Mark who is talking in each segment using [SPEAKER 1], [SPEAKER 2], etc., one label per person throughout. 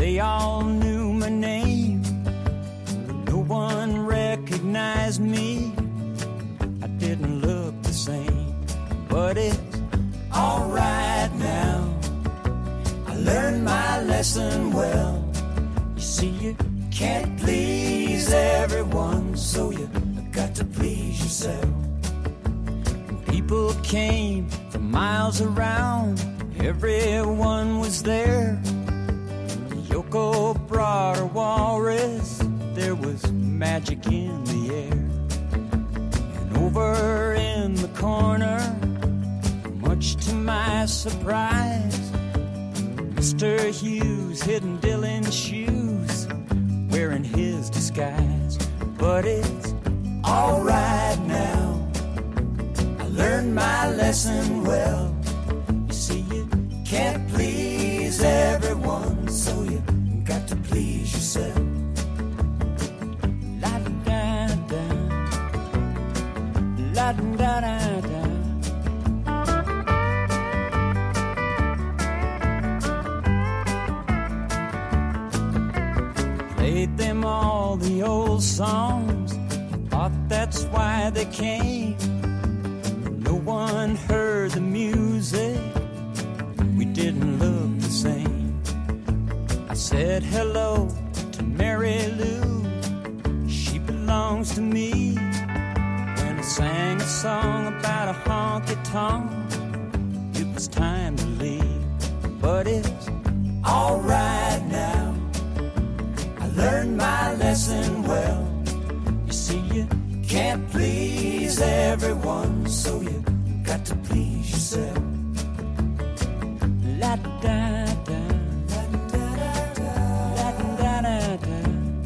[SPEAKER 1] They all knew my name, but no one recognized me. I didn't look the same, but it's alright now. I learned my lesson well. You see, you can't please everyone, so you got to please yourself. People came from miles around, everyone was there. Yoko brought her walrus, there was magic in the air. And over in the corner, much to my surprise, Mr. Hughes hidden Dylan's shoes, wearing his disguise. But it's alright now, I learned my lesson well. You see, you can't please everyone, so you got to please yourself. La-da-da-da, la-da-da-da. Played them all the old songs, thought that's why they came. No one heard the music, we didn't look the same. I said hello to Mary Lou, she belongs to me. When I sang a song about a honky-tonk, it was time to leave. But it's alright now, I learned my lesson well. You see, you can't please everyone, so you got to please yourself. La-da-da-da, la-da-da-da, la-da-da-da.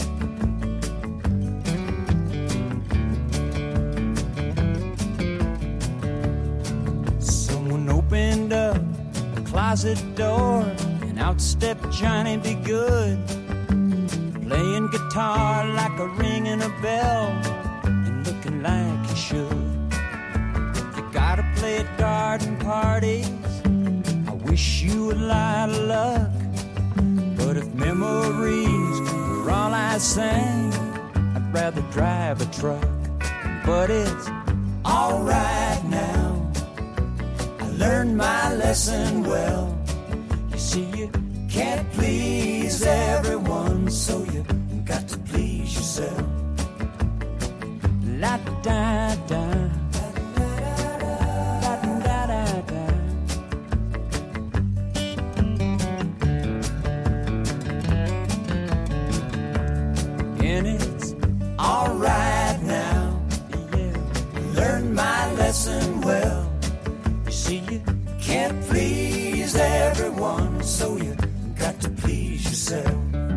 [SPEAKER 1] Someone opened up a closet door, and out stepped Johnny B. Good, playing guitar like a ringing a bell, and looking like he should. You gotta play at garden parties, I wish you a lot of luck. But if memories were all I sang, I'd rather drive a truck. But it's alright now, I learned my lesson well. You see, you can't please everyone, so you got to please yourself. La-da-da, la-da-da-da. And it's alright now, yeah, learned my lesson well. You see, you can't please everyone, so you got to please yourself.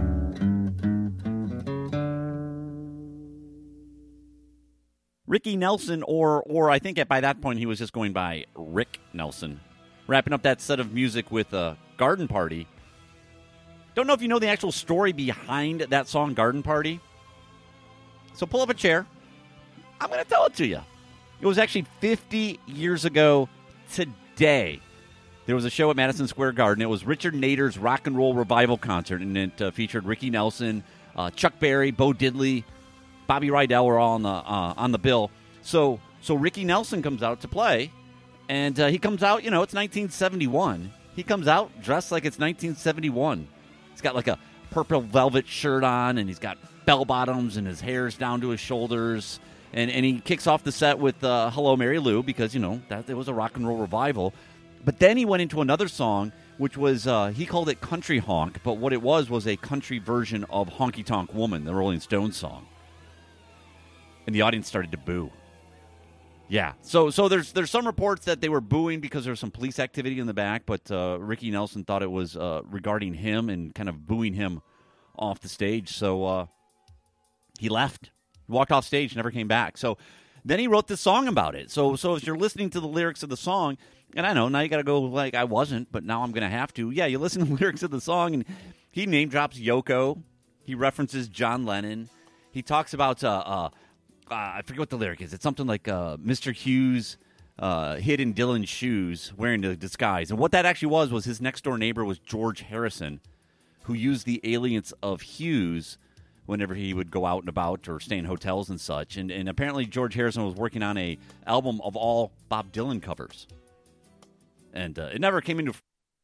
[SPEAKER 2] Ricky Nelson, or I think by that point he was just going by Rick Nelson, wrapping up that set of music with a Garden Party. Don't know if you know the actual story behind that song, Garden Party. So pull up a chair. I'm going to tell it to you. It was actually 50 years ago today. There was a show at Madison Square Garden. It was Richard Nader's Rock and Roll Revival Concert, and it featured Ricky Nelson, Chuck Berry, Bo Diddley, Bobby Rydell were all on the bill. So Ricky Nelson comes out to play, and he comes out, it's 1971. He comes out dressed like it's 1971. He's got like a purple velvet shirt on, and he's got bell bottoms, and his hair's down to his shoulders. And he kicks off the set with Hello, Mary Lou, because, that it was a rock and roll revival. But then he went into another song, which was, he called it Country Honk, but what it was a country version of Honky Tonk Woman, the Rolling Stones song. And the audience started to boo. Yeah, so there's some reports that they were booing because there was some police activity in the back, but Ricky Nelson thought it was regarding him and kind of booing him off the stage. So he left. He walked off stage, never came back. So then he wrote this song about it. So as you're listening to the lyrics of the song, and I know, now you got to go like, I wasn't, but now I'm going to have to. Yeah, you listen to the lyrics of the song, and he name drops Yoko. He references John Lennon. He talks about... I forget what the lyric is. It's something like Mr. Hughes hid in Dylan's shoes wearing the disguise. And what that actually was his next-door neighbor was George Harrison, who used the alias of Hughes whenever he would go out and about or stay in hotels and such. And apparently George Harrison was working on a album of all Bob Dylan covers. And it never came into...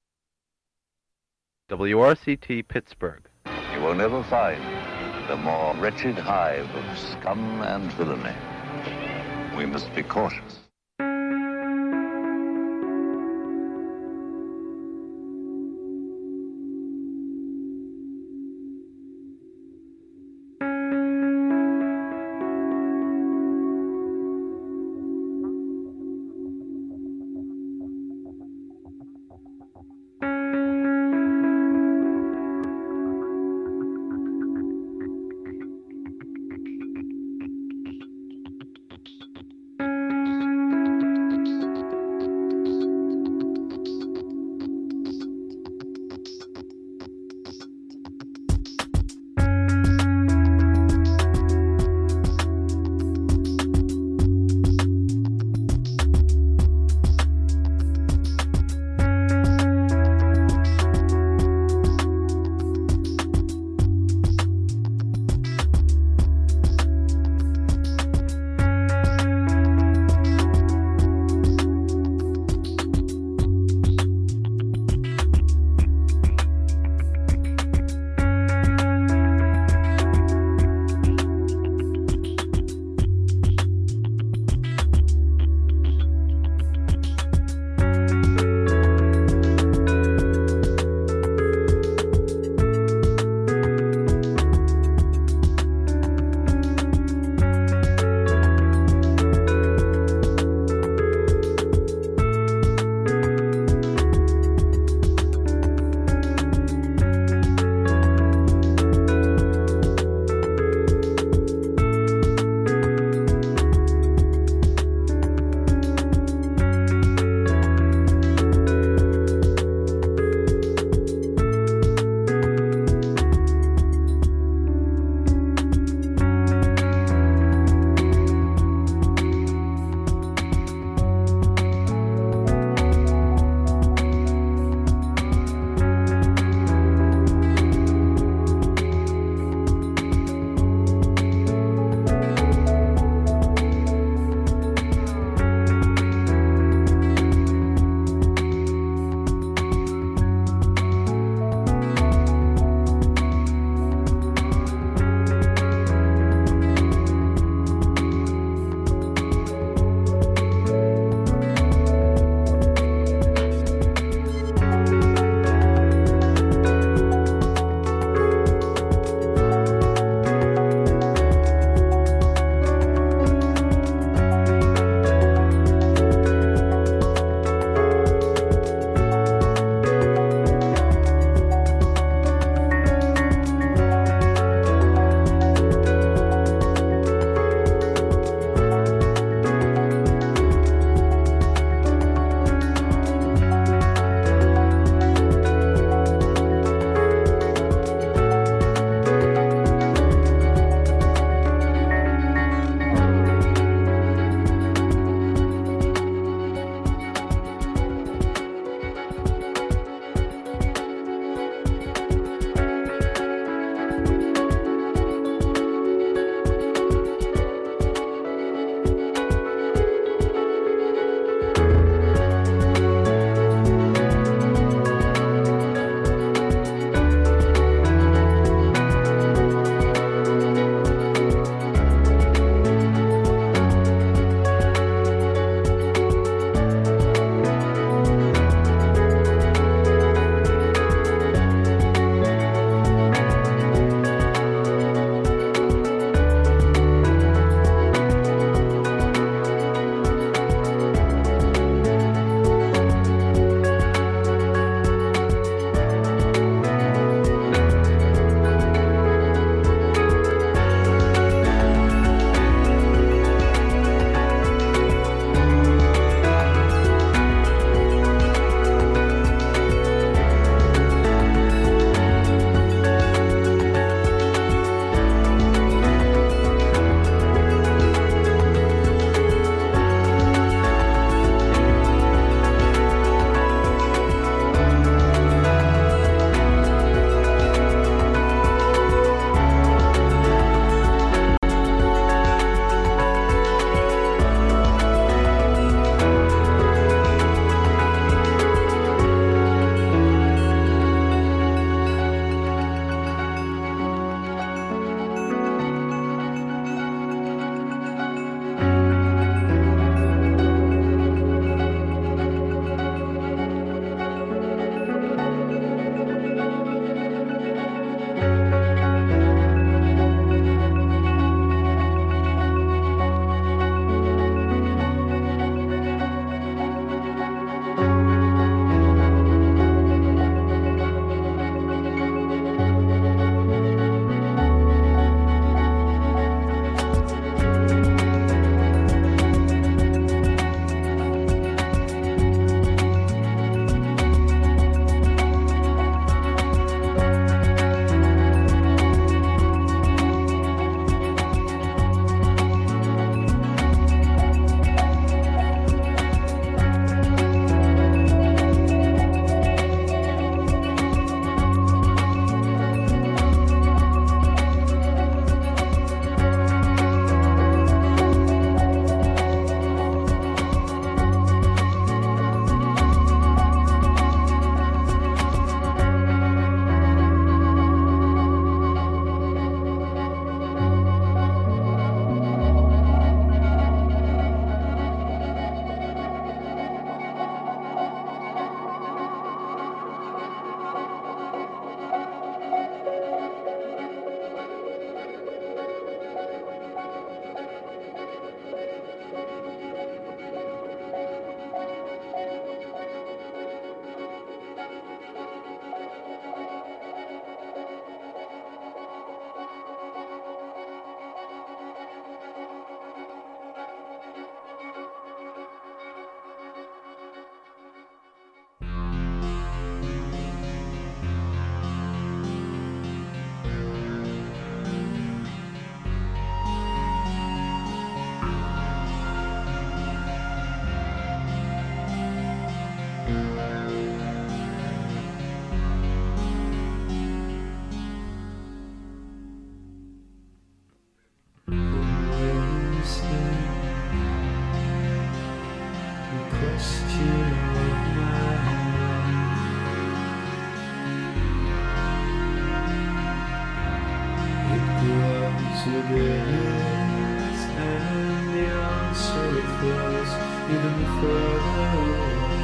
[SPEAKER 3] WRCT Pittsburgh.
[SPEAKER 4] You will never find the more wretched hive of scum and villainy. We must be cautious.
[SPEAKER 5] begins, and the answer flows even further away.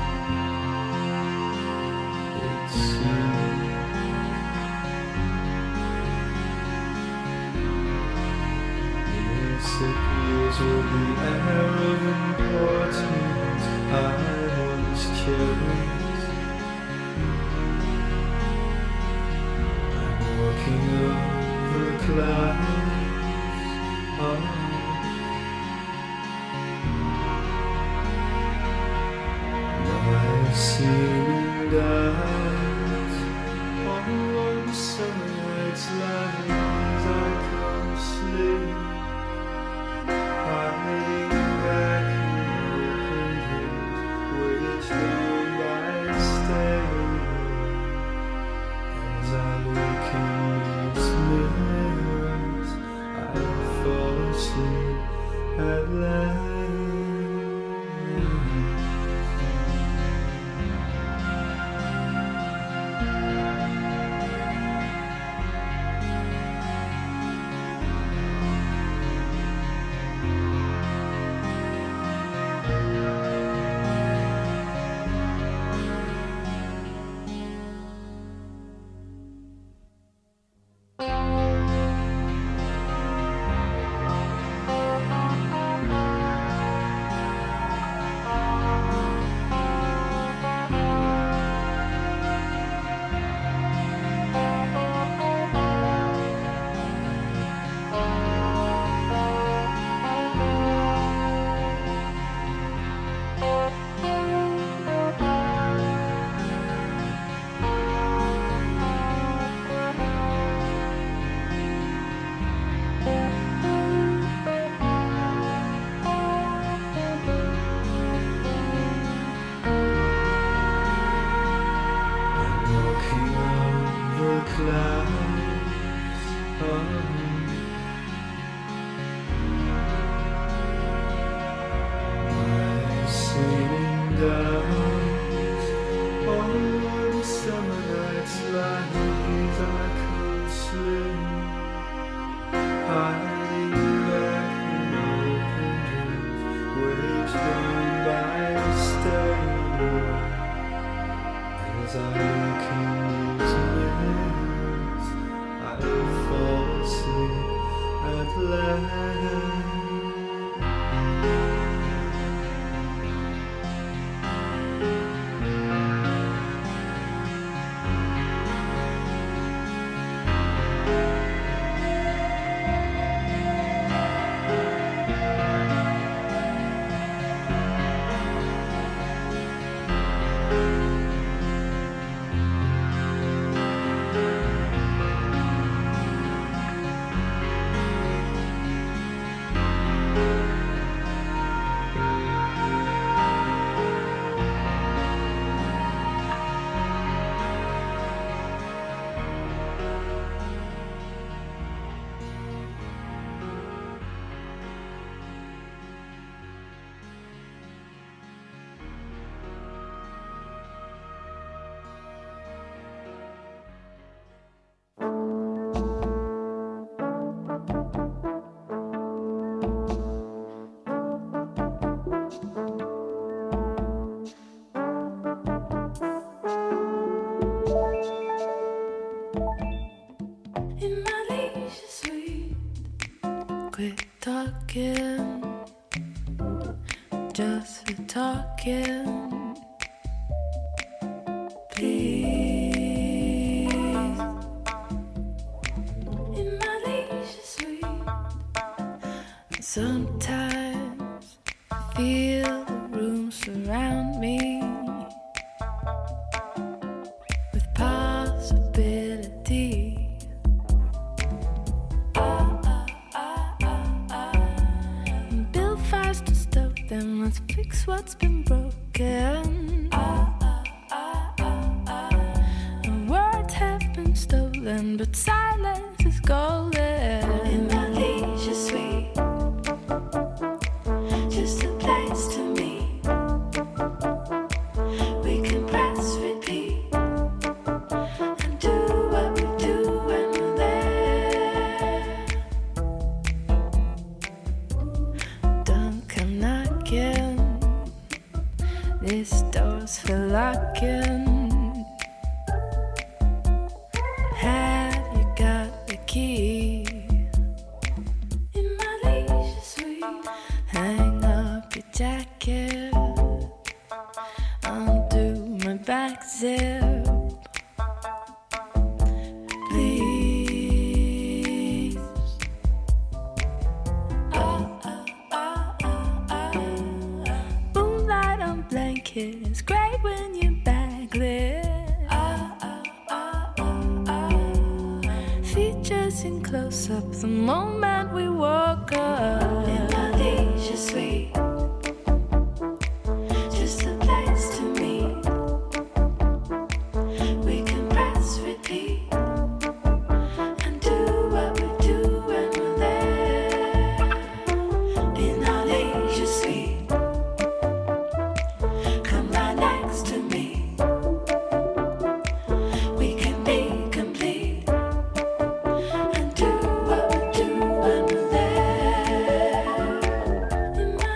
[SPEAKER 5] It seems disappears with the air of importance I once cherished. I'm walking over clouds. My seeming doubts on one summer night's lies I can't sleep. Hiding back in open dreams, which down by staying. As I look in these mirrors, I fall asleep at last. As I look in these mirrors, I fall asleep at last.
[SPEAKER 6] In my leisure suite, quit talking, just for talking, please. In my leisure suite, sometimes I feel the room surround me with possibility. Build fires to stoke them, let's fix what's been broken. And words have been stolen, but silence is golden. In my leisure suite, just a place to meet. We can press repeat and do what we do when we're there. chasing close up the moment we woke up. In our leisure suite, just a place to meet. We can press repeat and do what we do when we're there. In our leisure suite, come right next to me. We can be complete and do what we do when we're there. In my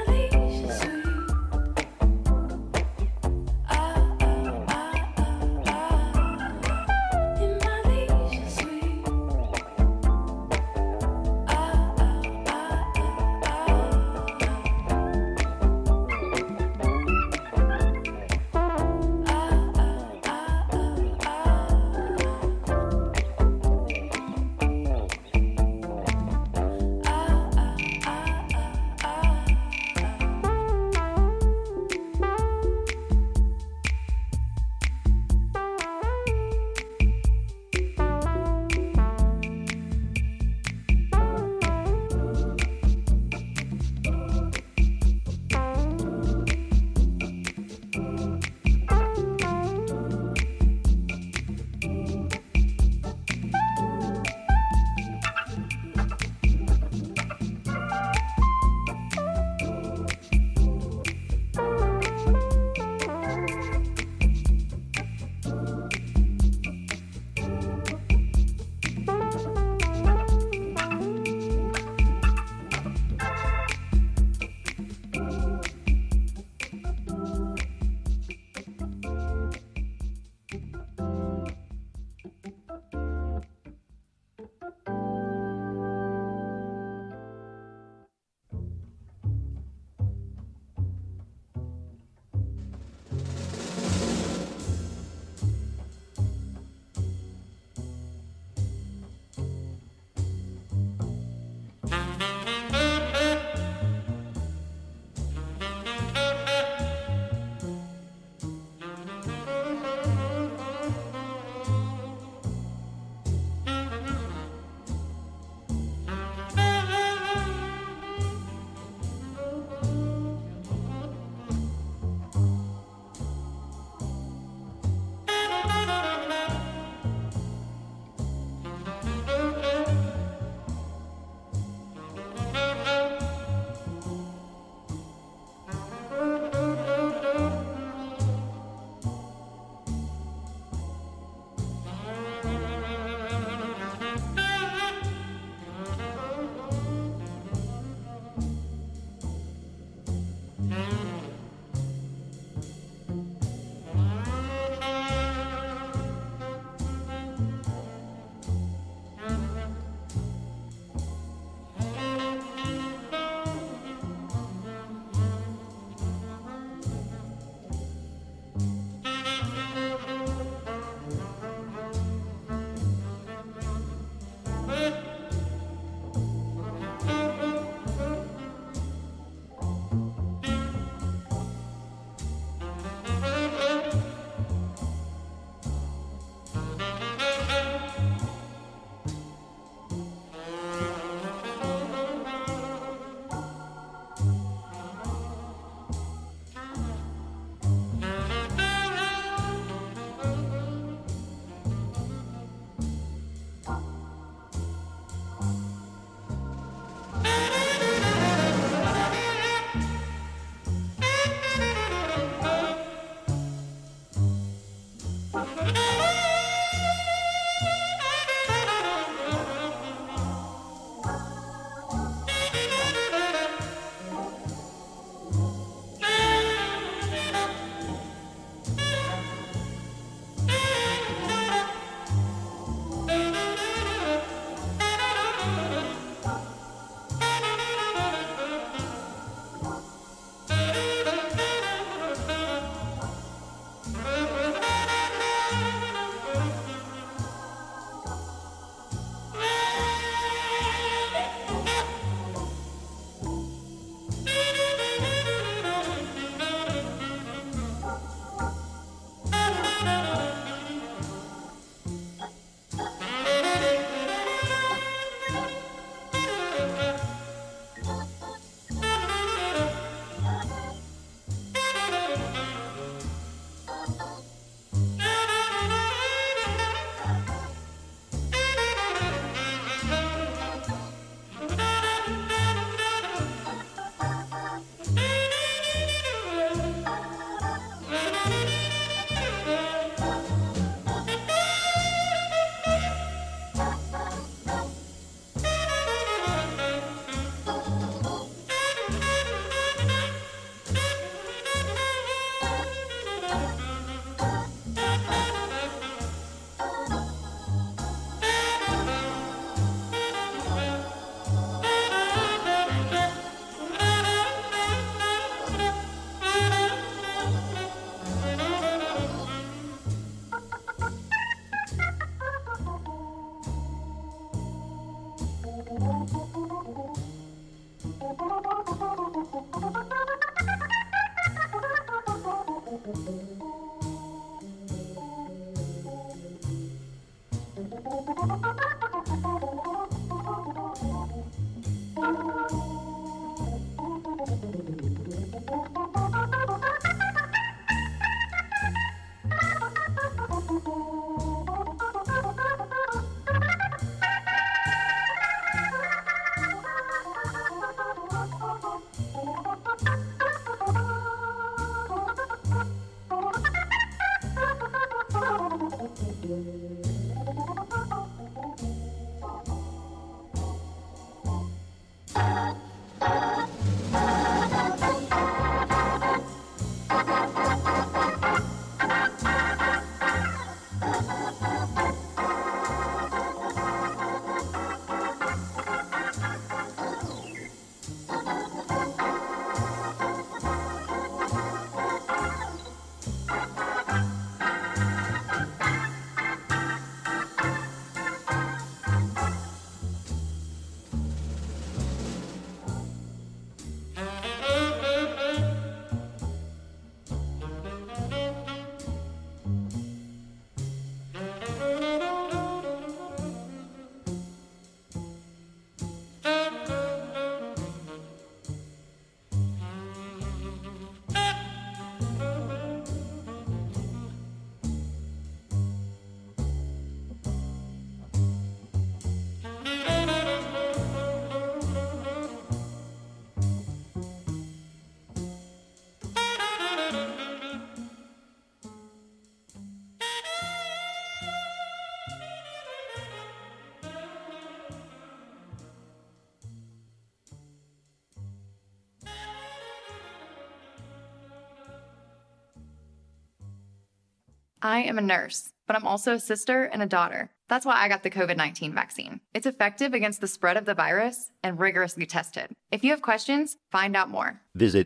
[SPEAKER 7] I am a nurse, but I'm also a sister and a daughter. That's why I got the COVID-19 vaccine. It's effective against the spread of the virus and rigorously tested. If you have questions, find out more.
[SPEAKER 8] Visit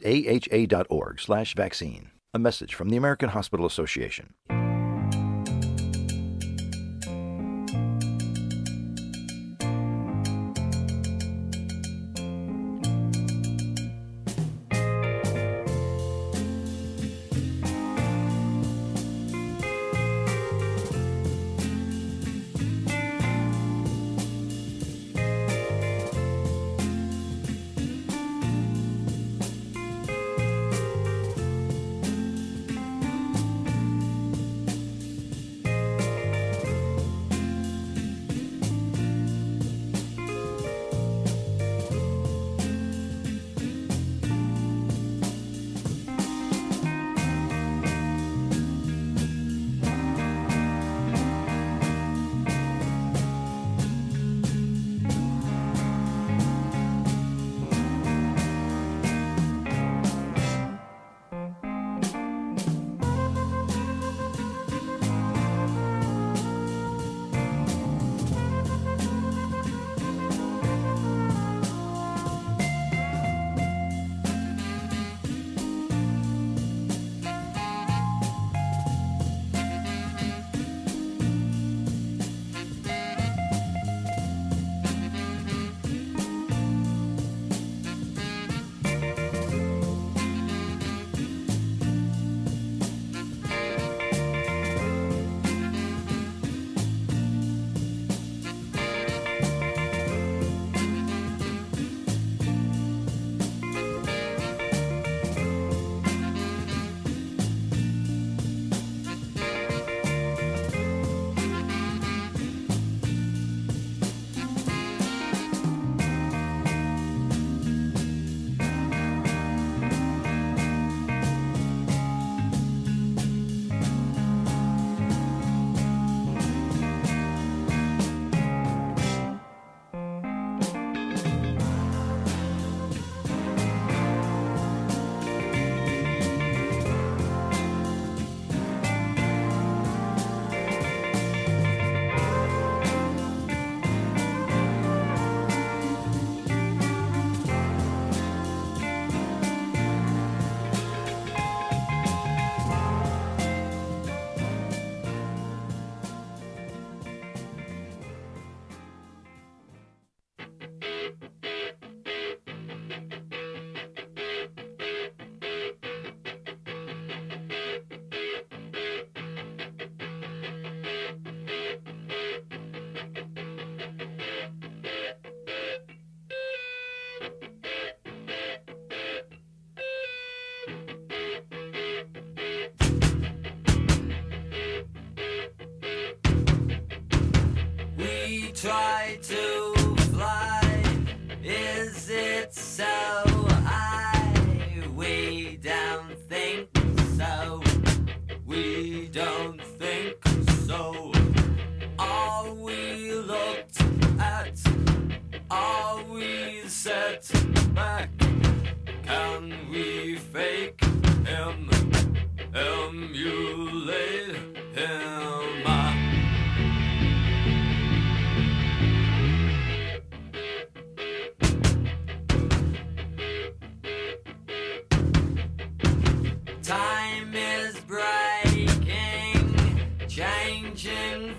[SPEAKER 8] aha.org/vaccine. A message from the American Hospital Association.
[SPEAKER 9] so high. We don't think so. We don't think so. Are we looked at? Are we set back? Can we fake him? Emulate him? Time is breaking, changing,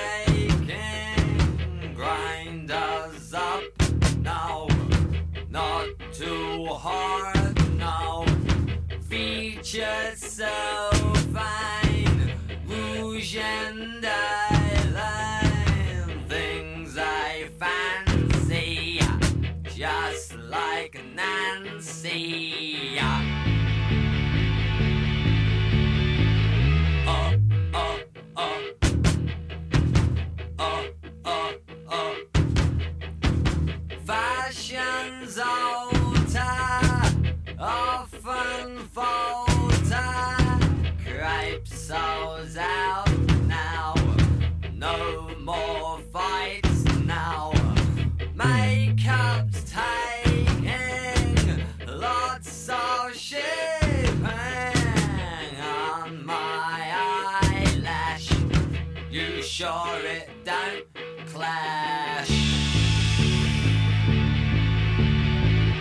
[SPEAKER 9] faking. Grind us up now, not too hard now. Features so fine, rouge and eyeliner. Things I fancy, just like Nancy. Fashion's alter, often falter. Cripes souls out now, no more fights now. Makeup's taking lots of shipping on my eyelash. You sure it don't clash?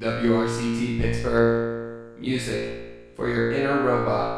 [SPEAKER 10] WRCT Pittsburgh. Music for your inner robot.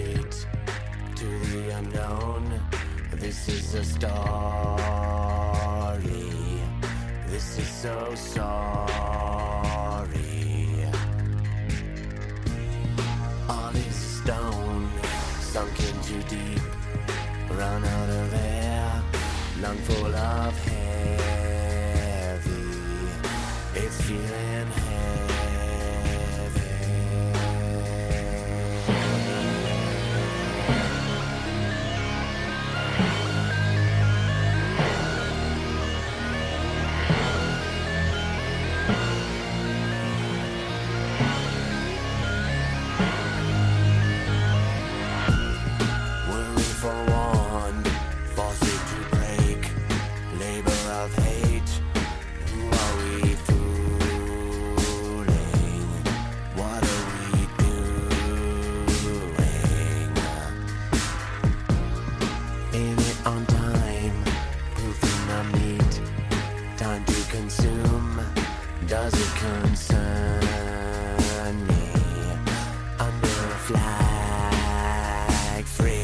[SPEAKER 11] This is a start. This is so sorry. All is stone, sunken too deep, run out of air, lung full of heavy. It's feeling heavy. Does it concern me under a flag free?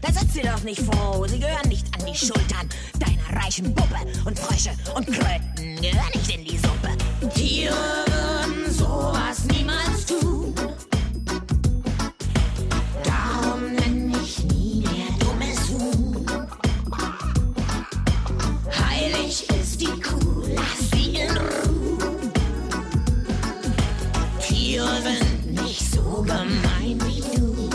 [SPEAKER 12] Da sitzt ihr doch nicht froh, sie gehören nicht an die Schultern deiner reichen Puppe. Und Frösche und Kröten gehören nicht in die Suppe. Tiere würden sowas niemals tun. Darum nenn mich nie mehr dummes Huhn. Heilig ist die Kuh, lass sie in Ruhe. Tiere sind nicht so gemein wie du.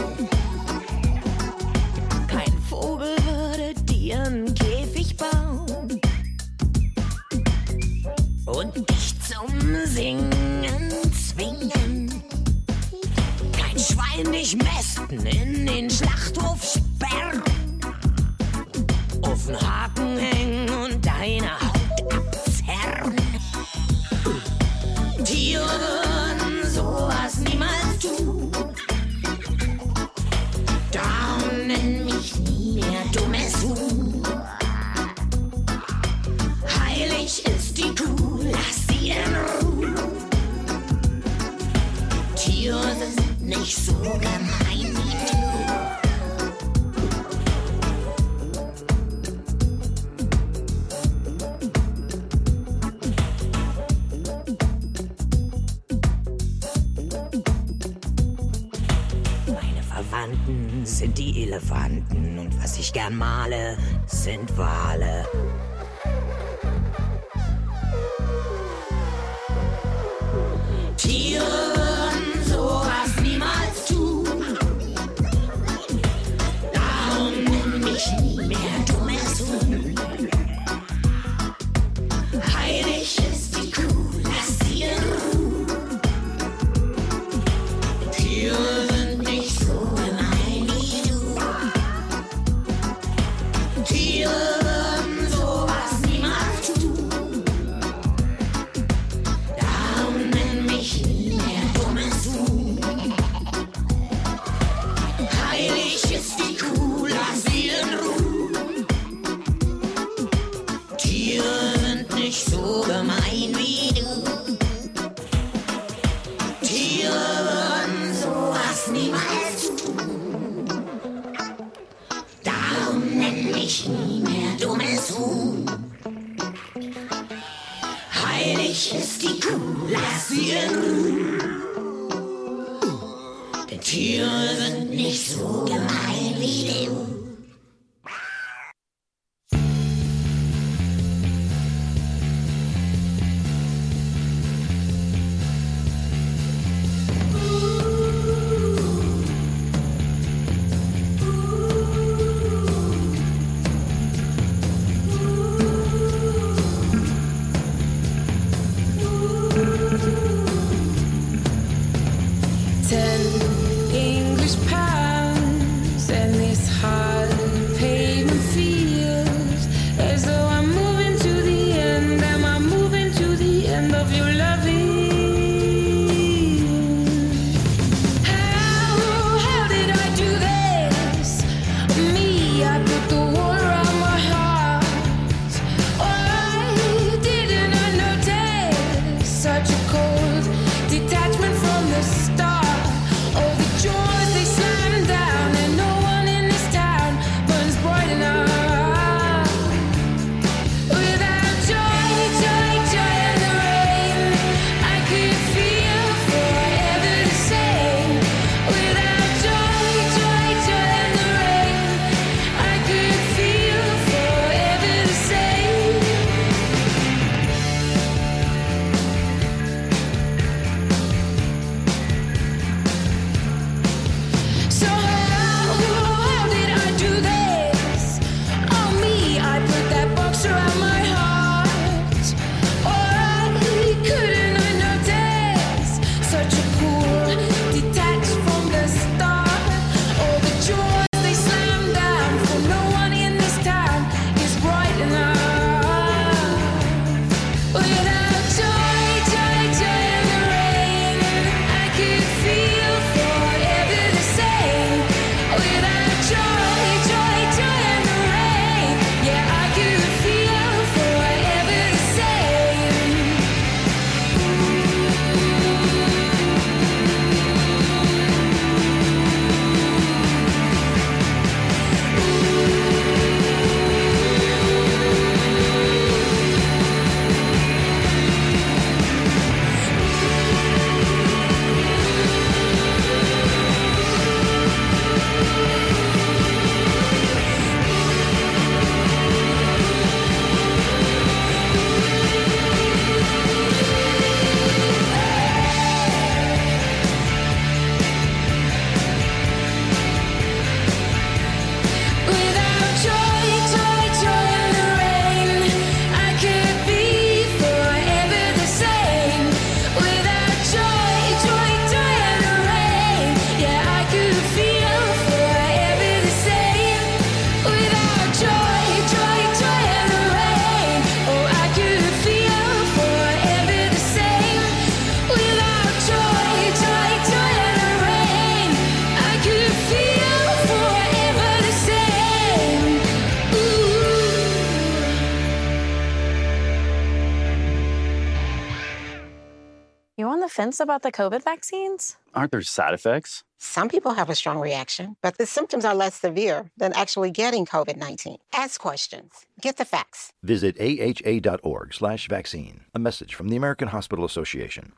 [SPEAKER 12] Kein Vogel würde dir einen Käfig bauen und dich zum Singen zwingen. Kein Schwein dich mästen, in den Schlachthof sperren, auf den Haken hängen und deine Haut abzerren. Tiere würden sowas niemals tun. Darum nenn mich nie mehr dummes Huhn. Heilig ist die Kuh, lass sie in Ruhe. Tiere sind nicht so gemein wie du. Meine Verwandten sind die Elefanten und was ich gern male, sind Wale. Tiere würden sowas niemals tun. Darum nenn mich nie mehr dummes Huhn. Heilig ist die Kuh, lass sie in Ruhe. Tiere sind nicht so gemein wie du. Tiere würden sowas niemals tun. Darum nenn mich nie mehr dummes Huhn. Heilig ist die Kuh, lass sie in Ruhe. Tiere sind nicht so gemein wie du. Tiere würden sowas niemals tun. Darum nenn mich nie mehr dummes Huhn. Heilig ist die Kuh, lass sie in Ruhe. Denn Tiere sind nicht so gemein wie du.
[SPEAKER 13] English pounds and this hard pavement feels as though I'm moving to the end. Am I moving to the end of your loving? How did I do this? Me, I put the wall around my heart. Why didn't I notice such a cold detachment from the start? All the joys they stand
[SPEAKER 14] fence about the COVID vaccines?
[SPEAKER 15] Aren't there side effects?
[SPEAKER 16] Some people have a strong reaction, but the symptoms are less severe than actually getting COVID-19. Ask questions. Get the facts.
[SPEAKER 8] Visit AHA.org/vaccine. A message from the American Hospital Association.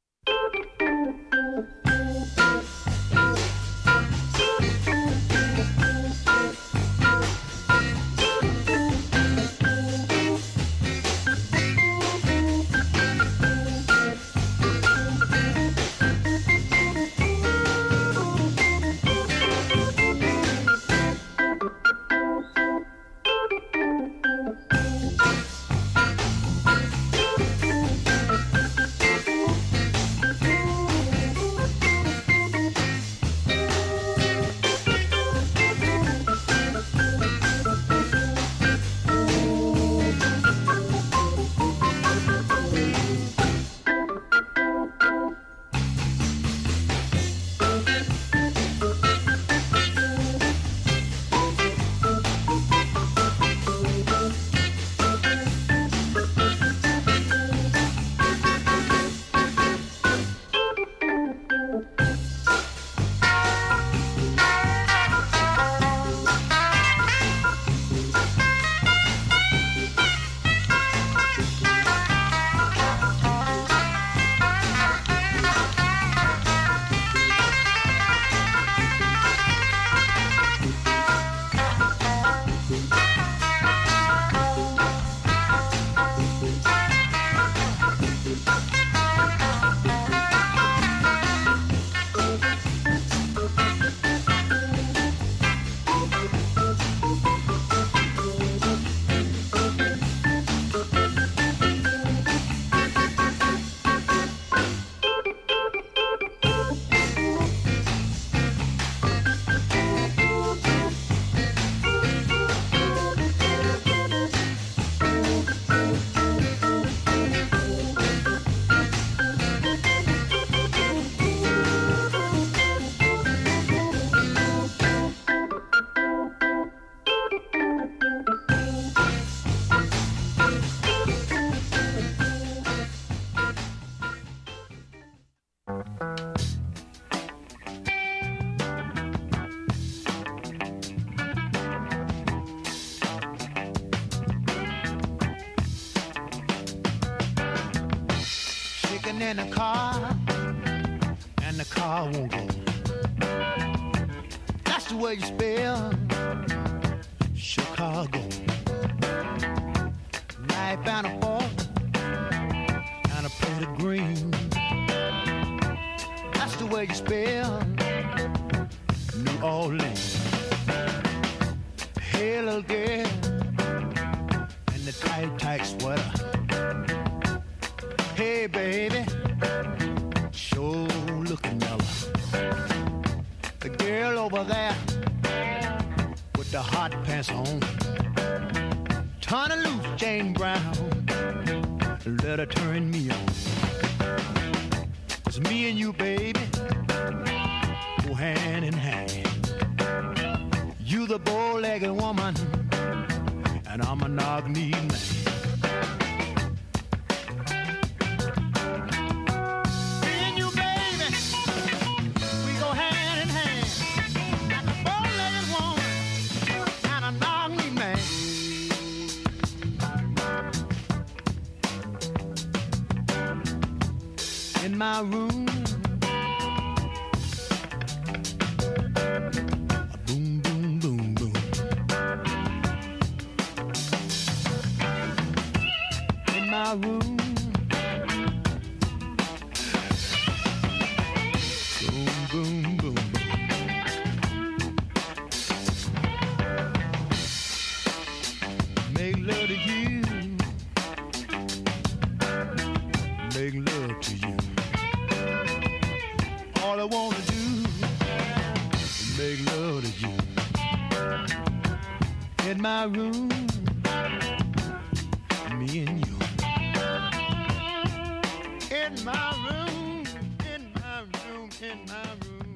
[SPEAKER 17] In a car, and the car won't go. That's the way you spell Chicago. Knife and a fork and a plate of green. That's the way you spell New Orleans. Hey, little girl, and the tight sweater. Hey, baby, sure looking mellow. The girl over there with the hot pants on, turn her loose, Jane Brown, let her turn me on. 'Cause me and you, baby, go hand in hand. You the bow-legged woman, and I'm a knock-knee man. In my room, boom, boom, boom, boom. In my room, boom, boom, boom. Make love to you, make love to you. All I wanna do is make love to you. In my room, me and you. In my room, in my room, in my room.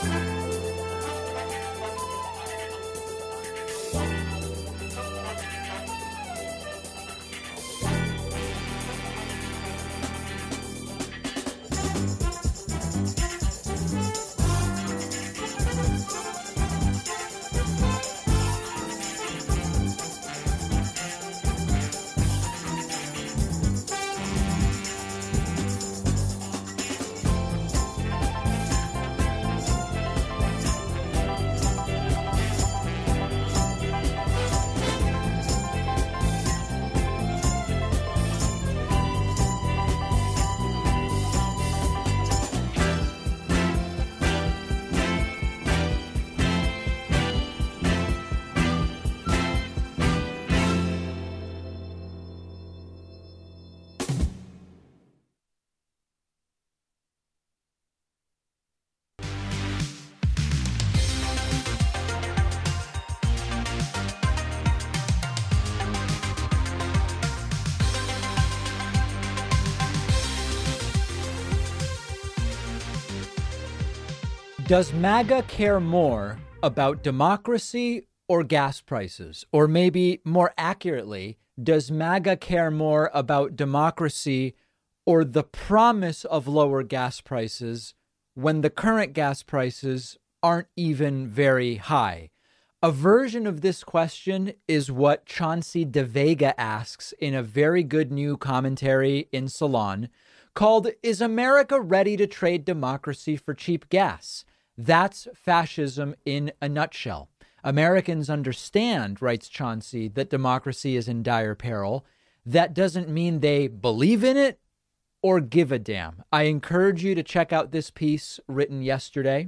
[SPEAKER 15] Does MAGA care more about democracy or gas prices? Or maybe more accurately, does MAGA care more about democracy or the promise of lower gas prices when the current gas prices aren't even very high? A version of this question is what Chauncey De Vega asks in a very good new commentary in Salon called, "Is America ready to trade democracy for cheap gas?" That's fascism in a nutshell. Americans understand, writes Chauncey, that democracy is in dire peril. That doesn't mean they believe in it or give a damn. I encourage you to check out this piece written yesterday.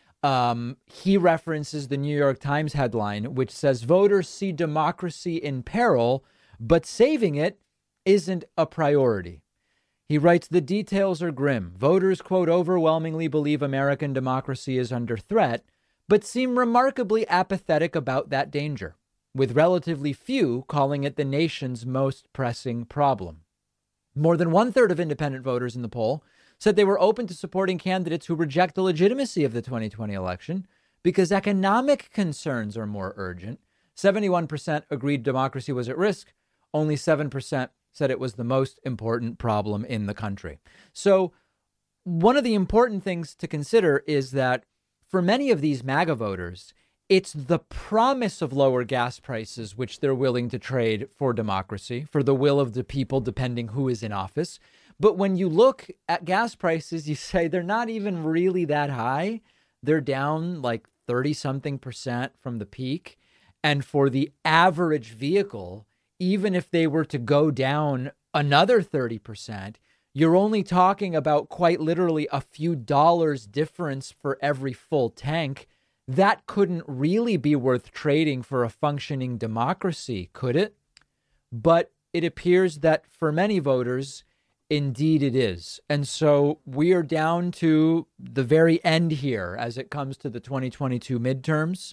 [SPEAKER 15] He references the New York Times headline, which says voters see democracy in peril, but saving it isn't a priority. He writes, the details are grim. Voters, quote, overwhelmingly believe American democracy is under threat, but seem remarkably apathetic about that danger, with relatively few calling it the nation's most pressing problem. More than 1/3 of independent voters in the poll said they were open to supporting candidates who reject the legitimacy of the 2020 election because economic concerns are more urgent. 71% agreed democracy was at risk. Only 7% said it was the most important problem in the country. So one of the important things to consider is that for many of these MAGA voters, it's the promise of lower gas prices which they're willing to trade for democracy, for the will of the people, depending who is in office. But when you look at gas prices, you say they're not even really that high. They're down like 30-something% from the peak. And for the average vehicle, even if they were to go down another 30%, you're only talking about quite literally a few dollars difference for every full tank. That couldn't really be worth trading for a functioning democracy, could it? But it appears that for many voters, indeed it is. And so we are down to the very end here as it comes to the 2022 midterms.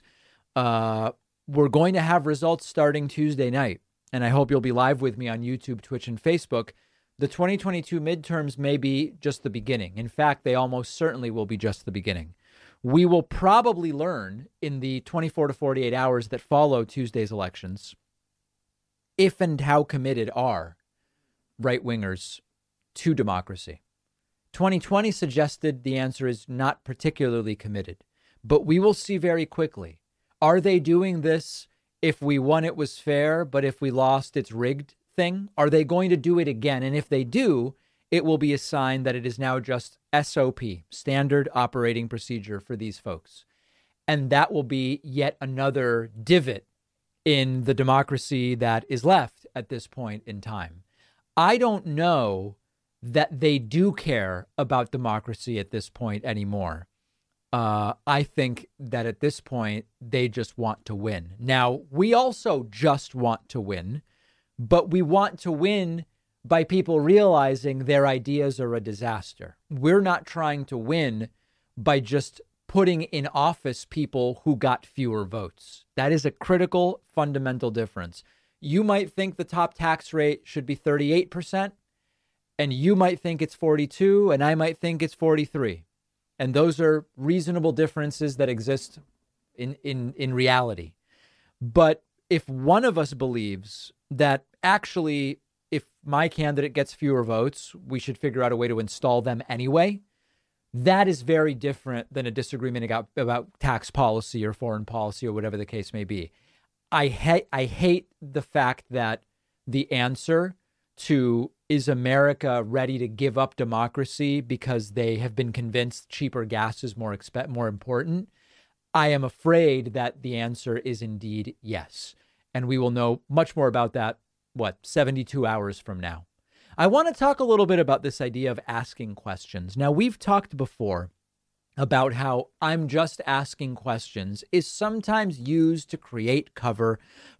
[SPEAKER 15] We're going to have results starting Tuesday night. And I hope you'll be live with me on YouTube, Twitch, and Facebook. The 2022 midterms may be just the beginning. In fact, they almost certainly will be just the beginning. We will probably learn in the 24 to 48 hours that follow Tuesday's elections if and how committed are right-wingers to democracy. 2020 suggested the answer is not particularly committed, but we will see very quickly. Are they doing this if we won it was fair, but if we lost it's rigged thing? Are they going to do it again? And if they do, it will be a sign that it is now just SOP, standard operating procedure for these folks. And that will be yet another divot in the democracy that is left at this point in time. I don't know that they do care about democracy at this point anymore. I think that at this point, they just want to win. Now, we also just want to win, but we want to win by people realizing their ideas are a disaster. We're not trying to win by just putting in office people who got fewer votes. That is a critical, fundamental difference. You might think the top tax rate should be 38%, and you might think it's 42, and I might think it's 43. And those are reasonable differences that exist in reality. But if one of us believes that actually, if my candidate gets fewer votes, we should figure out a way to install them anyway, that is very different than a disagreement about tax policy or foreign policy or whatever the case may be. I hate the fact that the answer to is America ready to give up democracy because they have been convinced cheaper gas is more important. I am afraid that the answer is indeed yes. And we will know much more about that, 72 hours from now. I want to talk a little bit about this idea of asking questions. Now, we've talked before about how I'm just asking questions is sometimes used to create cover